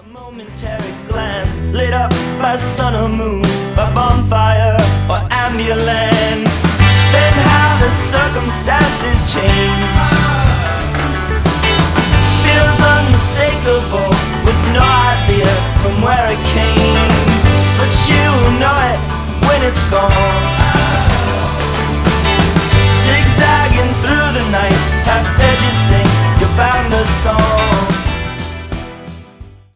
Momentary glance lit up by sun or moon, by bonfire or ambulance.